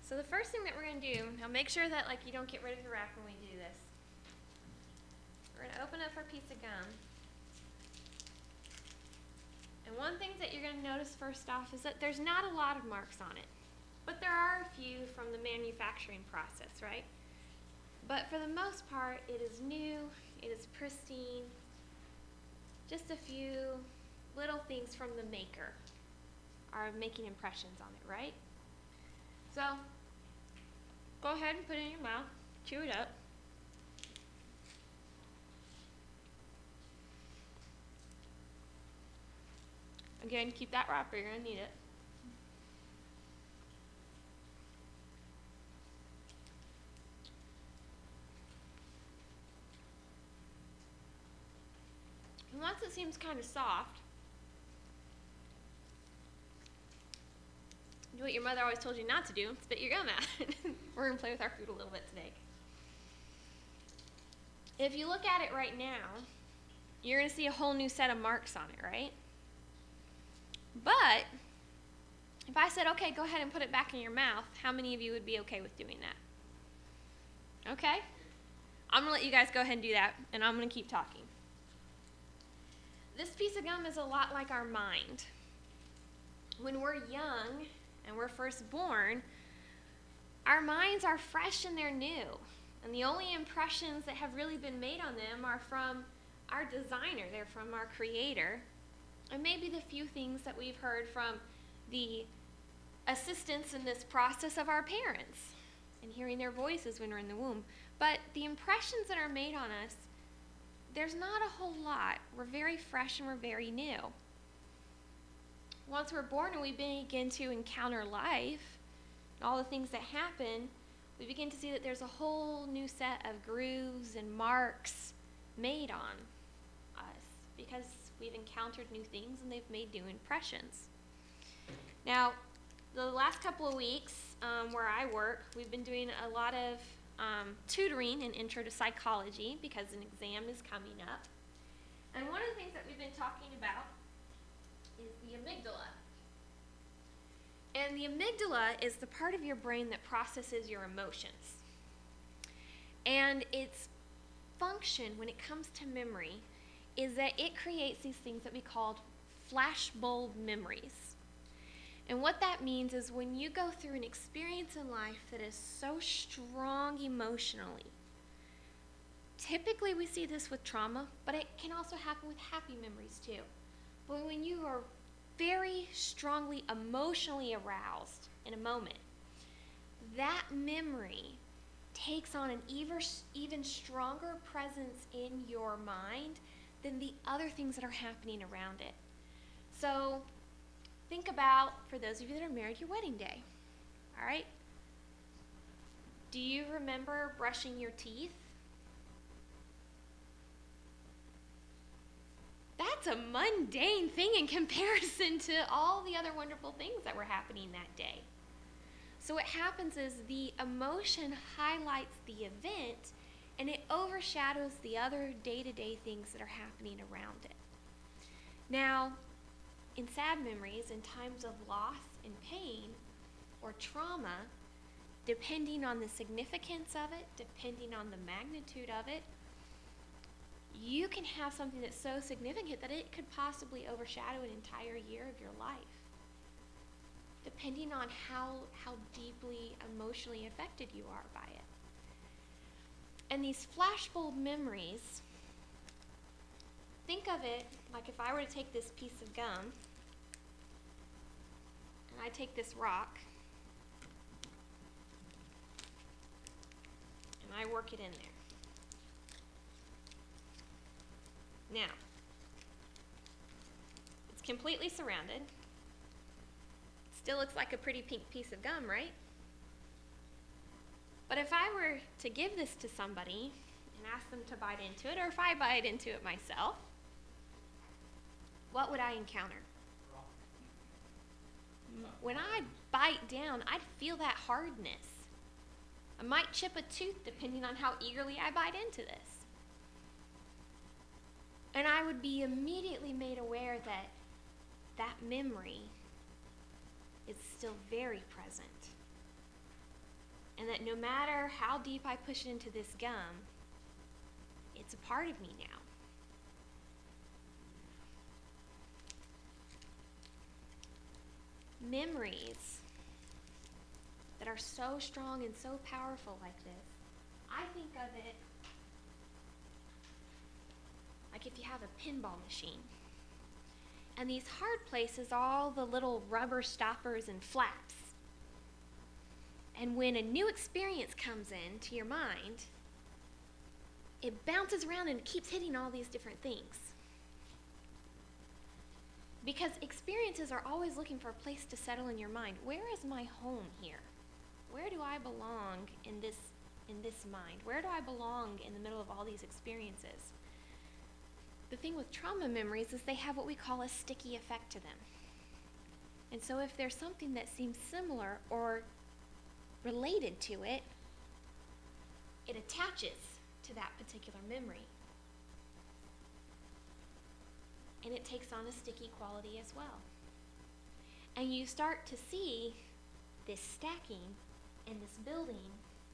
So the first thing that we're going to do, now make sure that you don't get rid of your wrap when we do this. We're going to open up our piece of gum. And one thing that you're going to notice first off is that there's not a lot of marks on it. But there are a few from the manufacturing process, right? But for the most part, it is new, it is pristine. Just a few little things from the maker are making impressions on it, right? So, go ahead and put it in your mouth, chew it up. Again, keep that wrapper, you're going to need it. And once it seems kind of soft, do what your mother always told you not to do, spit your gum out. We're going to play with our food a little bit today. If you look at it right now, you're going to see a whole new set of marks on it, right? But if I said, okay, go ahead and put it back in your mouth, how many of you would be okay with doing that? Okay? I'm going to let you guys go ahead and do that, and I'm going to keep talking. This piece of gum is a lot like our mind. When we're young and we're first born, our minds are fresh and they're new. And the only impressions that have really been made on them are from our designer, they're from our creator. And maybe the few things that we've heard from the assistants in this process of our parents and hearing their voices when we're in the womb. But the impressions that are made on us, there's not a whole lot. We're very fresh and we're very new. Once we're born and we begin to encounter life and all the things that happen, we begin to see that there's a whole new set of grooves and marks made on us because we've encountered new things and they've made new impressions. Now, the last couple of weeks where I work, we've been doing a lot of tutoring in Intro to Psychology because an exam is coming up. And one of the things that we've been talking about is the amygdala. And the amygdala is the part of your brain that processes your emotions. And its function when it comes to memory is that it creates these things that we call flashbulb memories. And what that means is when you go through an experience in life that is so strong emotionally, typically we see this with trauma, but it can also happen with happy memories too. But when you are very strongly emotionally aroused in a moment, that memory takes on an even stronger presence in your mind than the other things that are happening around it. So think about, for those of you that are married, your wedding day. All right? Do you remember brushing your teeth? That's a mundane thing in comparison to all the other wonderful things that were happening that day. So what happens is the emotion highlights the event and it overshadows the other day-to-day things that are happening around it. Now, in sad memories, in times of loss and pain or trauma, depending on the significance of it, depending on the magnitude of it, you can have something that's so significant that it could possibly overshadow an entire year of your life, depending on how deeply emotionally affected you are by it. And these flashbulb memories, think of it like if I were to take this piece of gum and I take this rock and I work it in there. Now, it's completely surrounded. Still looks like a pretty pink piece of gum, right? But if I were to give this to somebody and ask them to bite into it, or if I bite into it myself, what would I encounter? When I bite down, I'd feel that hardness. I might chip a tooth depending on how eagerly I bite into this. And I would be immediately made aware that that memory is still very present. And that no matter how deep I push it into this gum, it's a part of me now. Memories that are so strong and so powerful like this, I think of it like if you have a pinball machine. And these hard places are all the little rubber stoppers and flaps. And when a new experience comes into your mind, it bounces around and it keeps hitting all these different things. Because experiences are always looking for a place to settle in your mind. Where is my home here? Where do I belong in this mind? Where do I belong in the middle of all these experiences? The thing with trauma memories is they have what we call a sticky effect to them. And so if there's something that seems similar or related to it, it attaches to that particular memory. And it takes on a sticky quality as well. And you start to see this stacking and this building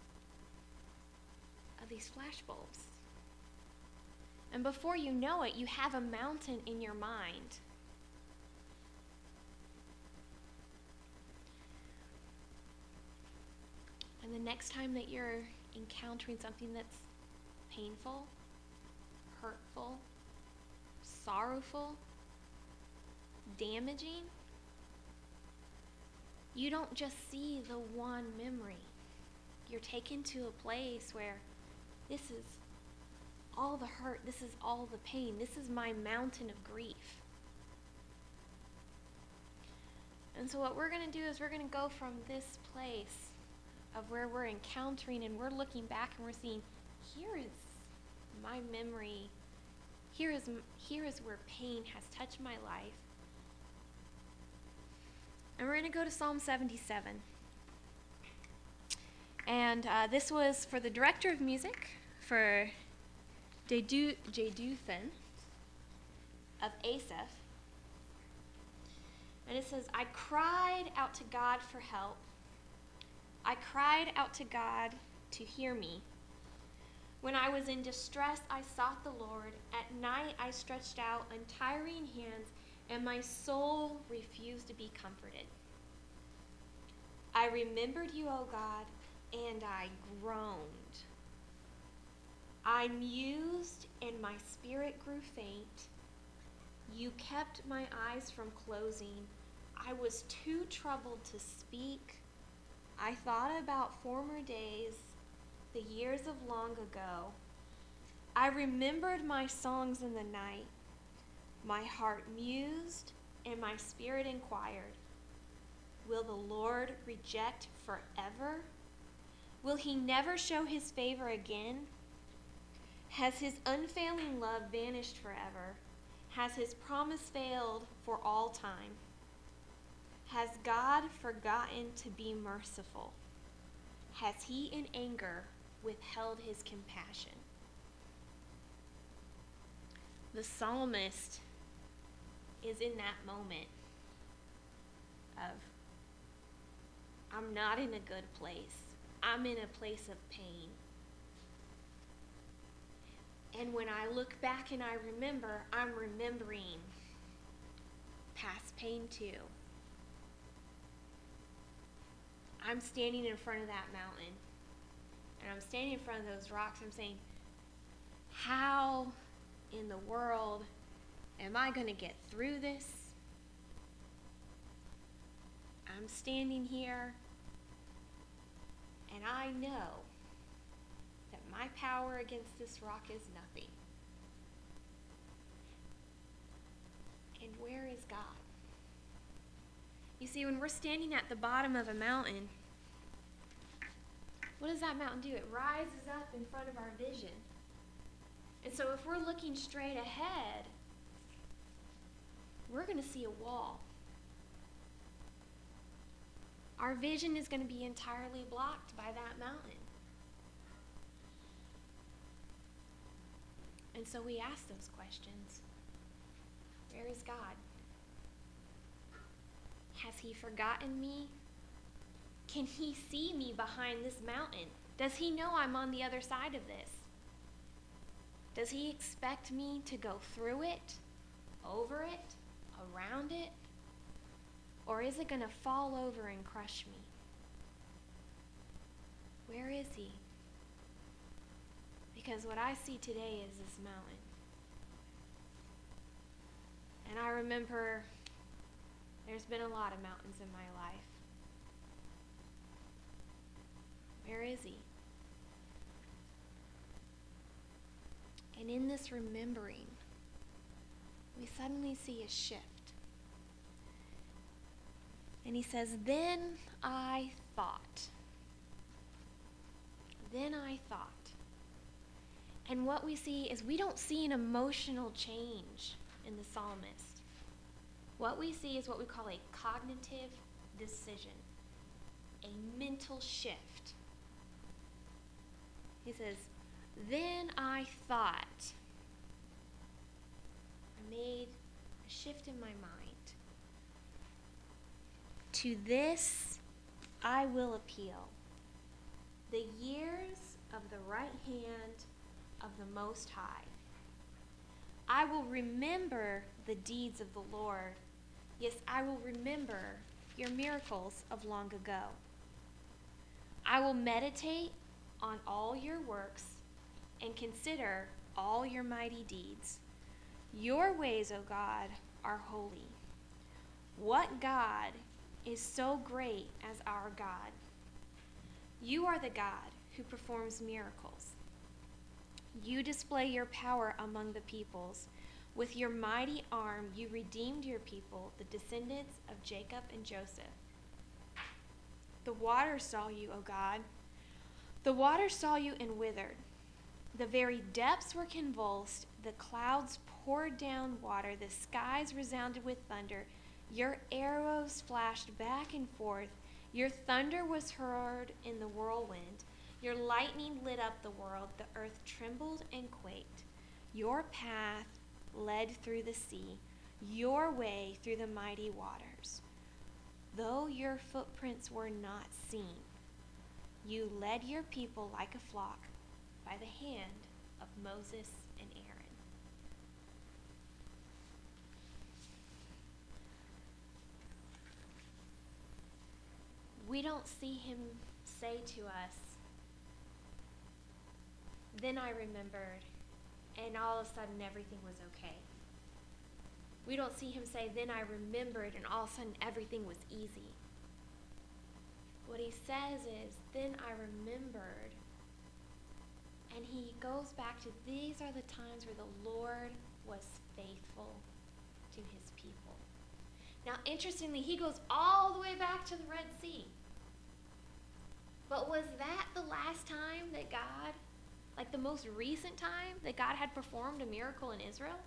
of these flashbulbs. And before you know it, you have a mountain in your mind. And the next time that you're encountering something that's painful, hurtful, sorrowful, damaging, you don't just see the one memory. You're taken to a place where this is all the hurt, this is all the pain, this is my mountain of grief. And so what we're going to do is we're going to go from this place of where we're encountering and we're looking back and we're seeing, here is my memory, here is where pain has touched my life. And we're going to go to Psalm 77. And this was for the director of music, for Jeduthun of Asaph. And it says, I cried out to God for help. I cried out to God to hear me. When I was in distress, I sought the Lord. At night, I stretched out untiring hands, and my soul refused to be comforted. I remembered you, O God, and I groaned. I mused, and my spirit grew faint. You kept my eyes from closing. I was too troubled to speak. I thought about former days, the years of long ago. I remembered my songs in the night. My heart mused, and my spirit inquired, will the Lord reject forever? Will he never show his favor again? Has his unfailing love vanished forever? Has his promise failed for all time? Has God forgotten to be merciful? Has he in anger withheld his compassion? The psalmist is in that moment of, I'm not in a good place. I'm in a place of pain. And when I look back and I remember, I'm remembering past pain too. I'm standing in front of that mountain, and I'm standing in front of those rocks. I'm saying, how in the world am I going to get through this? I'm standing here, and I know that my power against this rock is nothing. And where is God? You see, when we're standing at the bottom of a mountain, what does that mountain do? It rises up in front of our vision. And so if we're looking straight ahead, we're going to see a wall. Our vision is going to be entirely blocked by that mountain. And so we ask those questions. Where is God? Has he forgotten me? Can he see me behind this mountain? Does he know I'm on the other side of this? Does he expect me to go through it, over it, around it? Or is it going to fall over and crush me? Where is he? Because what I see today is this mountain. And I remember there's been a lot of mountains in my life. Where is he? And in this remembering, we suddenly see a shift. And he says, then I thought. Then I thought. And what we see is we don't see an emotional change in the psalmist. What we see is what we call a cognitive decision, a mental shift. He says, then I thought. I made a shift in my mind. To this I will appeal. The years of the right hand of the Most High. I will remember the deeds of the Lord. Yes, I will remember your miracles of long ago. I will meditate on all your works and consider all your mighty deeds. Your ways, O God, are holy. What God is so great as our God? You are the God who performs miracles. You display your power among the peoples. With your mighty arm, you redeemed your people, the descendants of Jacob and Joseph. The waters saw you, O God. The waters saw you and withered. The very depths were convulsed. The clouds poured down water. The skies resounded with thunder. Your arrows flashed back and forth. Your thunder was heard in the whirlwind. Your lightning lit up the world. The earth trembled and quaked. Your path led through the sea, your way through the mighty waters. Though your footprints were not seen, you led your people like a flock by the hand of Moses and Aaron. We don't see him say to us, then I remembered, and all of a sudden everything was okay. We don't see him say, then I remembered, and all of a sudden everything was easy. What he says is, then I remembered, and he goes back to these are the times where the Lord was faithful to his people. Now, interestingly, he goes all the way back to the Red Sea. But was that the last time that God, like the most recent time that God had performed a miracle in Israel?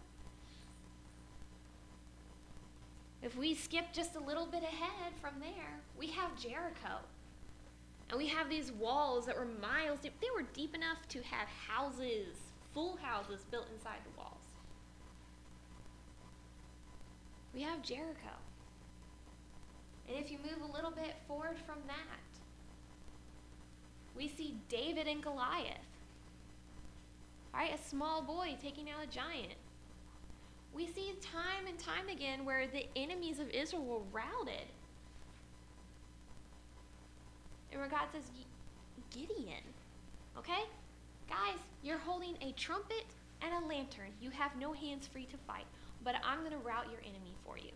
If we skip just a little bit ahead from there, we have Jericho. And we have these walls that were miles deep. They were deep enough to have houses, full houses built inside the walls. We have Jericho. And if you move a little bit forward from that, we see David and Goliath. All right, a small boy taking out a giant. We see time and time again where the enemies of Israel were routed. And where God says, Gideon, okay? Guys, you're holding a trumpet and a lantern. You have no hands free to fight, but I'm going to rout your enemy for you.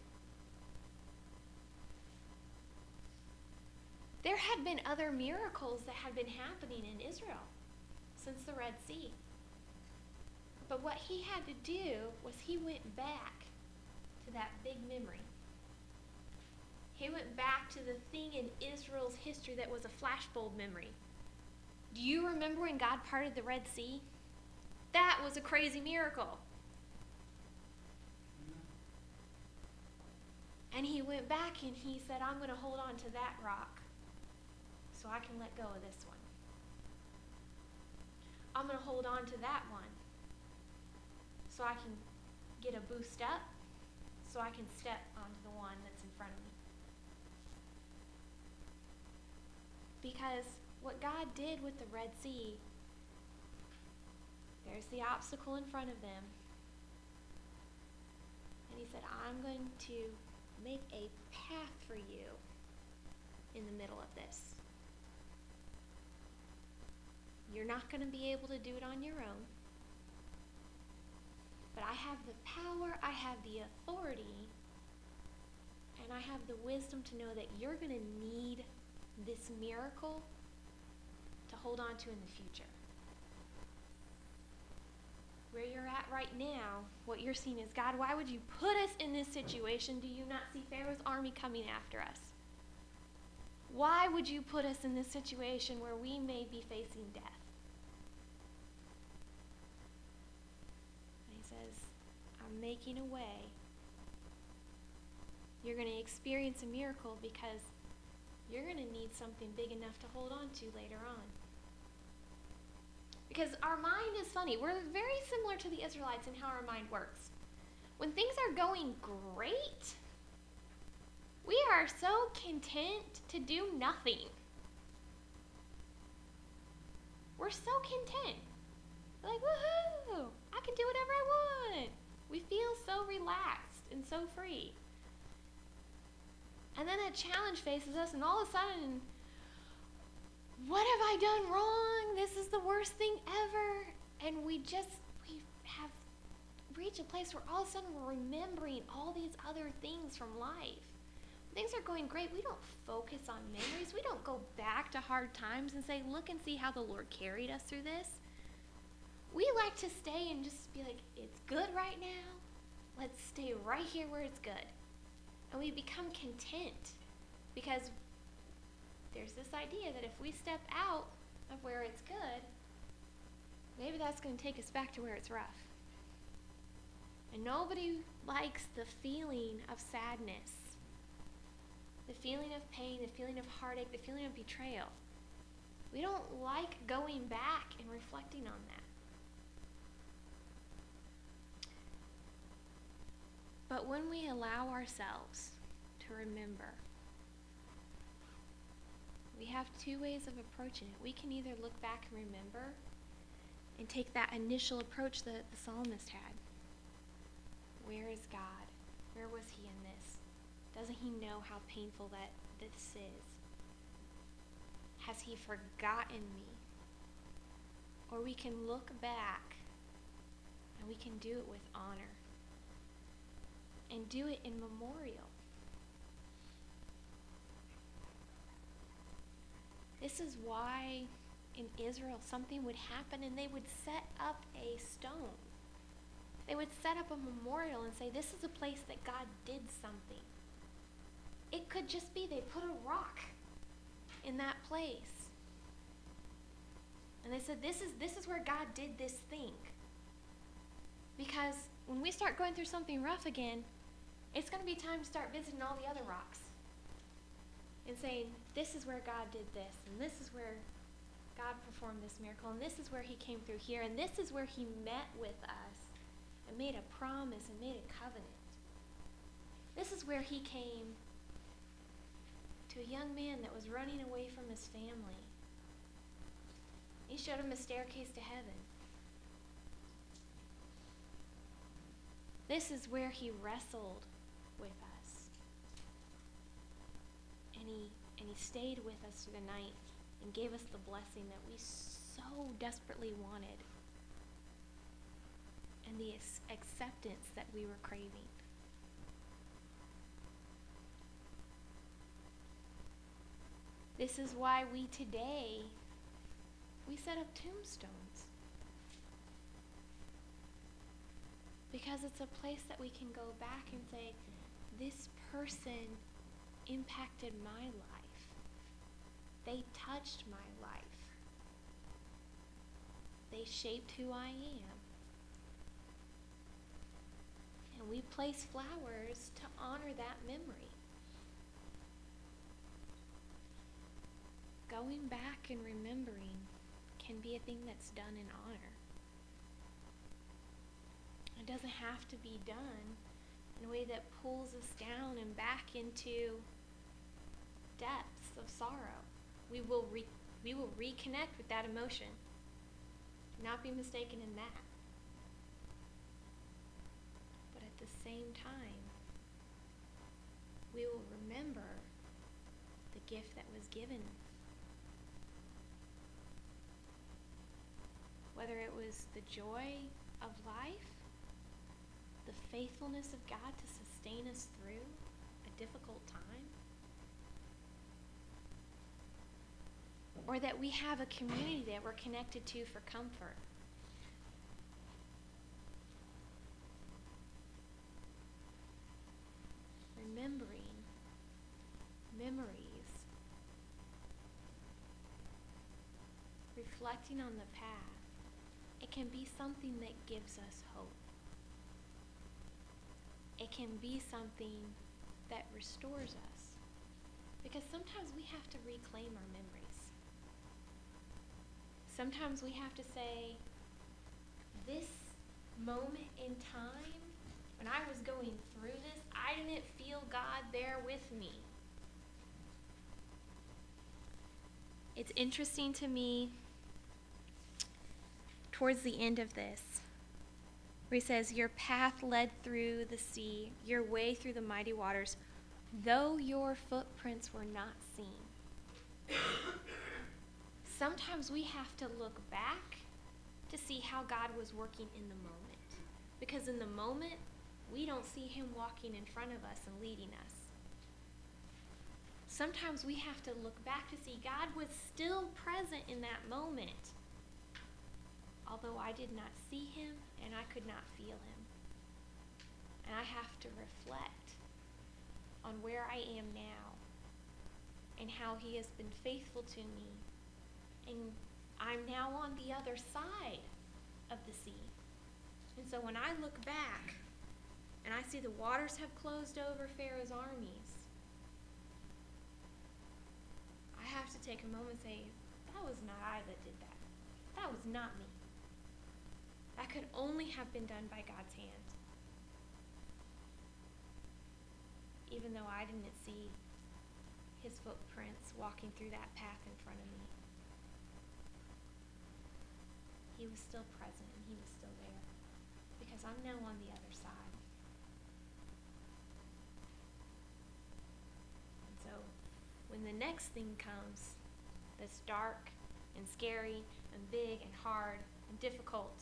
There had been other miracles that had been happening in Israel since the Red Sea. But what he had to do was he went back to that big memory. He went back to the thing in Israel's history that was a flashbulb memory. Do you remember when God parted the Red Sea? That was a crazy miracle. And he went back and he said, I'm going to hold on to that rock so I can let go of this one. I'm going to hold on to that one so I can get a boost up, so I can step onto the one that's in front of me. because what God did with the Red Sea, there's the obstacle in front of them. And he said, I'm going to make a path for you in the middle of this. You're not going to be able to do it on your own. But I have the power, I have the authority, and I have the wisdom to know that you're going to need this miracle to hold on to in the future. Where you're at right now, what you're seeing is, God, why would you put us in this situation? Do you not see Pharaoh's army coming after us? Why would you put us in this situation where we may be facing death? And he says, I'm making a way. You're going to experience a miracle because you're going to need something big enough to hold on to later on. Because our mind is funny. We're very similar to the Israelites in how our mind works. When things are going great, we are so content to do nothing. We're so content. We're like, woohoo! I can do whatever I want. We feel so relaxed and so free. And then a challenge faces us, and all of a sudden, what have I done wrong? This is the worst thing ever. And we have reached a place where all of a sudden we're remembering all these other things from life. When things are going great, we don't focus on memories. We don't go back to hard times and say, look and see how the Lord carried us through this. We like to stay and just be like, it's good right now. Let's stay right here where it's good. And we become content because there's this idea that if we step out of where it's good, maybe that's going to take us back to where it's rough. And nobody likes the feeling of sadness, the feeling of pain, the feeling of heartache, the feeling of betrayal. We don't like going back and reflecting on that. But when we allow ourselves to remember, we have two ways of approaching it. We can either look back and remember and take that initial approach that the psalmist had. Where is God? Where was he in this? Doesn't he know how painful that this is? Has he forgotten me? Or we can look back and we can do it with honor and do it in memorial. This is why in Israel something would happen and they would set up a stone. They would set up a memorial and say, this is a place that God did something. It could just be they put a rock in that place. And they said, this is where God did this thing. Because when we start going through something rough again, it's going to be time to start visiting all the other rocks and saying, this is where God did this, and this is where God performed this miracle, and this is where he came through here, and this is where he met with us and made a promise and made a covenant. This is where he came to a young man that was running away from his family. He showed him a staircase to heaven. This is where he wrestled with us. And he stayed with us through the night and gave us the blessing that we so desperately wanted. And the acceptance that we were craving. This is why we set up tombstones. Because it's a place that we can go back and say, this person impacted my life. They touched my life. They shaped who I am. And we place flowers to honor that memory. Going back and remembering can be a thing that's done in honor. It doesn't have to be done in a way that pulls us down and back into depths of sorrow. We will We will reconnect with that emotion. Do not be mistaken in that. But at the same time, we will remember the gift that was given. Whether it was the joy of life, the faithfulness of God to sustain us through a difficult time, or that we have a community that we're connected to for comfort. Remembering memories, reflecting on the past, it can be something that gives us hope. It can be something that restores us. Because sometimes we have to reclaim our memories. Sometimes we have to say, this moment in time, when I was going through this, I didn't feel God there with me. It's interesting to me, towards the end of this, where he says, your path led through the sea, your way through the mighty waters, though your footprints were not seen. Sometimes we have to look back to see how God was working in the moment. Because in the moment, we don't see him walking in front of us and leading us. Sometimes we have to look back to see God was still present in that moment, although I did not see him and I could not feel him. And I have to reflect on where I am now and how he has been faithful to me. And I'm now on the other side of the sea. And so when I look back and I see the waters have closed over Pharaoh's armies, I have to take a moment and say, that was not I that did that. That was not me. That could only have been done by God's hand. Even though I didn't see his footprints walking through that path in front of me. He was still present and he was still there. Because I'm now on the other side. And so when the next thing comes that's dark and scary and big and hard and difficult,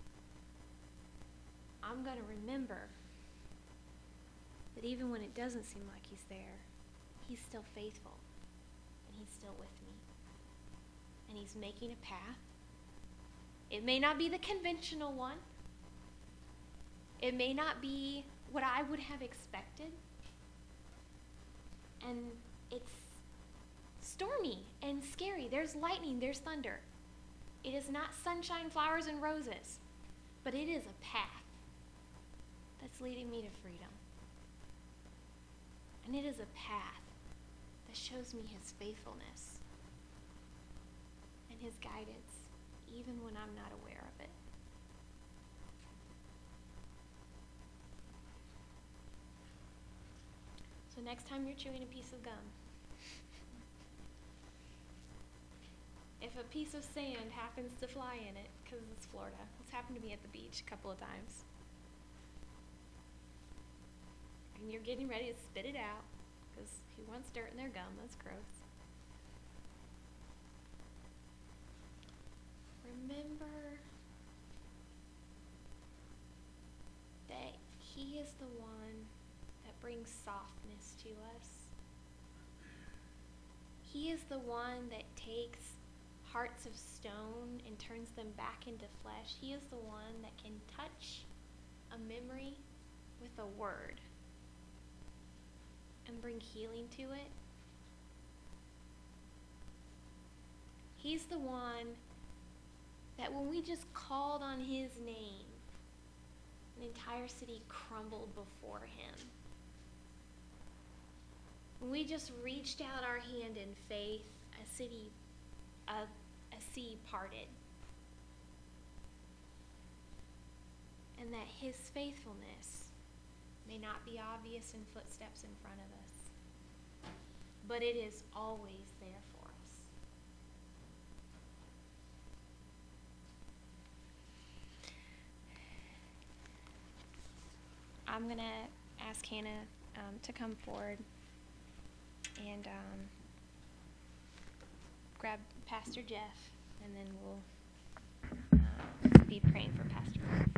I'm going to remember that even when it doesn't seem like he's there, he's still faithful and he's still with me. And he's making a path. It may not be the conventional one. It may not be what I would have expected. And it's stormy and scary. There's lightning, there's thunder. It is not sunshine, flowers, and roses, but it is a path that's leading me to freedom. And it is a path that shows me his faithfulness and his guidance, even when I'm not aware of it. So next time you're chewing a piece of gum, if a piece of sand happens to fly in it, because it's Florida, it's happened to me at the beach a couple of times, and you're getting ready to spit it out, because who wants dirt in their gum? That's gross. Remember that he is the one that brings softness to us. He is the one that takes hearts of stone and turns them back into flesh. He is the one that can touch a memory with a word and bring healing to it. He's the one that when we just called on his name, an entire city crumbled before him. When we just reached out our hand in faith, a sea parted. And that his faithfulness may not be obvious in footsteps in front of us, but it is always there for us. I'm going to ask Hannah to come forward and grab Pastor Jeff, and then we'll be praying for Pastor Jeff.